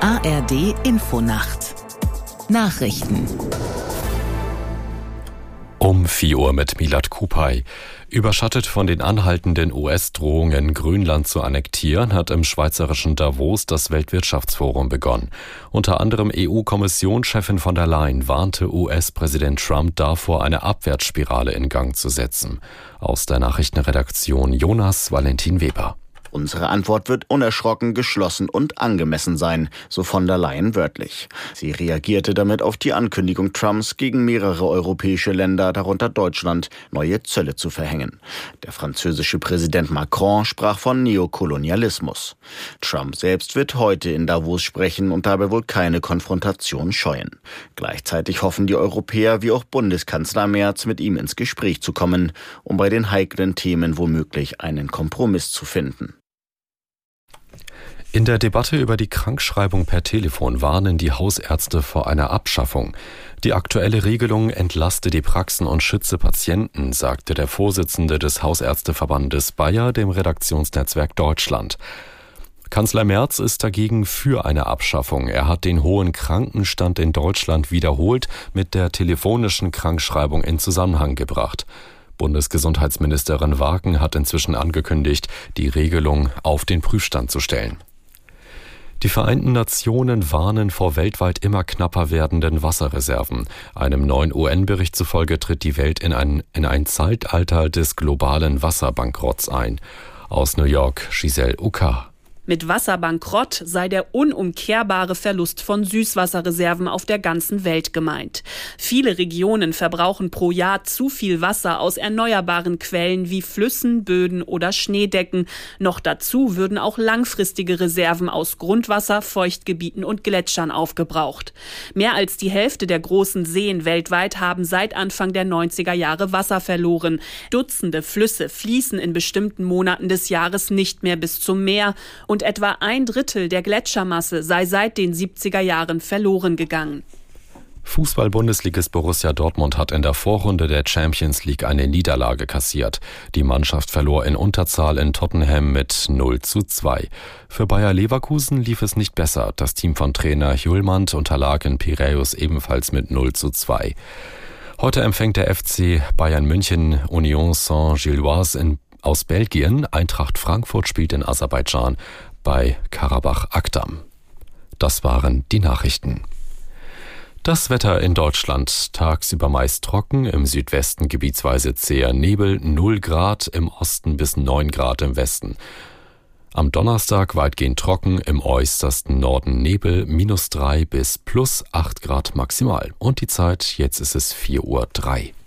ARD Infonacht Nachrichten Um 4 Uhr mit Milad Kupay. Überschattet von den anhaltenden US-Drohungen, Grönland zu annektieren, hat im schweizerischen Davos das Weltwirtschaftsforum begonnen. Unter anderem EU-Kommissionschefin von der Leyen warnte US-Präsident Trump davor, eine Abwärtsspirale in Gang zu setzen. Aus der Nachrichtenredaktion Jonas Valentin Weber. Unsere Antwort wird unerschrocken, geschlossen und angemessen sein, so von der Leyen wörtlich. Sie reagierte damit auf die Ankündigung Trumps, gegen mehrere europäische Länder, darunter Deutschland, neue Zölle zu verhängen. Der französische Präsident Macron sprach von Neokolonialismus. Trump selbst wird heute in Davos sprechen und dabei wohl keine Konfrontation scheuen. Gleichzeitig hoffen die Europäer wie auch Bundeskanzler Merz, mit ihm ins Gespräch zu kommen, um bei den heiklen Themen womöglich einen Kompromiss zu finden. In der Debatte über die Krankschreibung per Telefon warnen die Hausärzte vor einer Abschaffung. Die aktuelle Regelung entlaste die Praxen und schütze Patienten, sagte der Vorsitzende des Hausärzteverbandes Bayer dem Redaktionsnetzwerk Deutschland. Kanzler Merz ist dagegen für eine Abschaffung. Er hat den hohen Krankenstand in Deutschland wiederholt mit der telefonischen Krankschreibung in Zusammenhang gebracht. Bundesgesundheitsministerin Wagen hat inzwischen angekündigt, die Regelung auf den Prüfstand zu stellen. Die Vereinten Nationen warnen vor weltweit immer knapper werdenden Wasserreserven. Einem neuen UN-Bericht zufolge tritt die Welt in ein Zeitalter des globalen Wasserbankrotts ein. Aus New York, Giselle Uka. Mit Wasserbankrott sei der unumkehrbare Verlust von Süßwasserreserven auf der ganzen Welt gemeint. Viele Regionen verbrauchen pro Jahr zu viel Wasser aus erneuerbaren Quellen wie Flüssen, Böden oder Schneedecken. Noch dazu würden auch langfristige Reserven aus Grundwasser, Feuchtgebieten und Gletschern aufgebraucht. Mehr als die Hälfte der großen Seen weltweit haben seit Anfang der 90er Jahre Wasser verloren. Dutzende Flüsse fließen in bestimmten Monaten des Jahres nicht mehr bis zum Meer. Und etwa 1/3 der Gletschermasse sei seit den 70er Jahren verloren gegangen. Fußball-Bundesligist Borussia Dortmund hat in der Vorrunde der Champions League eine Niederlage kassiert. Die Mannschaft verlor in Unterzahl in Tottenham mit 0:2. Für Bayer Leverkusen lief es nicht besser. Das Team von Trainer Hjulmand unterlag in Piräus ebenfalls mit 0:2. Heute empfängt der FC Bayern München Union Saint-Gilloise aus Belgien. Eintracht Frankfurt spielt in Aserbaidschan bei Karabach Akdam. Das waren die Nachrichten. Das Wetter in Deutschland: tagsüber meist trocken, im Südwesten gebietsweise zäher Nebel, 0 Grad, im Osten bis 9 Grad im Westen. Am Donnerstag weitgehend trocken, im äußersten Norden Nebel, -3 bis +8 Grad maximal. Und die Zeit, jetzt ist es 4:03 Uhr.